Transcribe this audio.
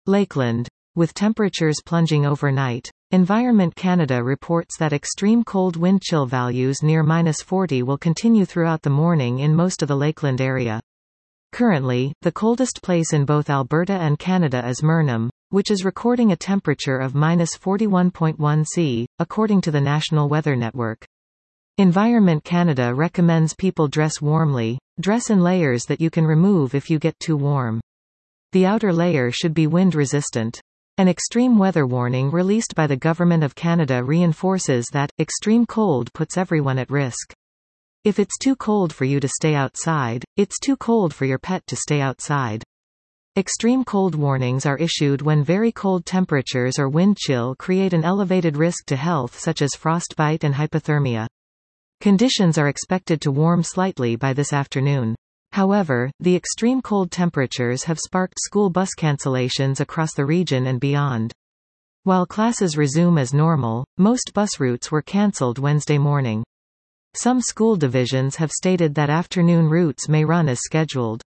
Lakeland. With temperatures plunging overnight, Environment Canada reports that extreme cold wind chill values near -40 will continue throughout the morning in most of the Lakeland area. Currently, the coldest place in both Alberta and Canada is Murnum, which is recording a temperature of -41.1 C, according to the National Weather Network. Environment Canada recommends people dress warmly, dress in layers that you can remove if you get too warm. The outer layer should be wind-resistant. An extreme weather warning released by the Government of Canada reinforces that extreme cold puts everyone at risk. If it's too cold for you to stay outside, it's too cold for your pet to stay outside. Extreme cold warnings are issued when very cold temperatures or wind chill create an elevated risk to health such as frostbite and hypothermia. Conditions are expected to warm slightly by this afternoon. However, the extreme cold temperatures have sparked school bus cancellations across the region and beyond. While classes resume as normal, most bus routes were cancelled Wednesday morning. Some school divisions have stated that afternoon routes may run as scheduled.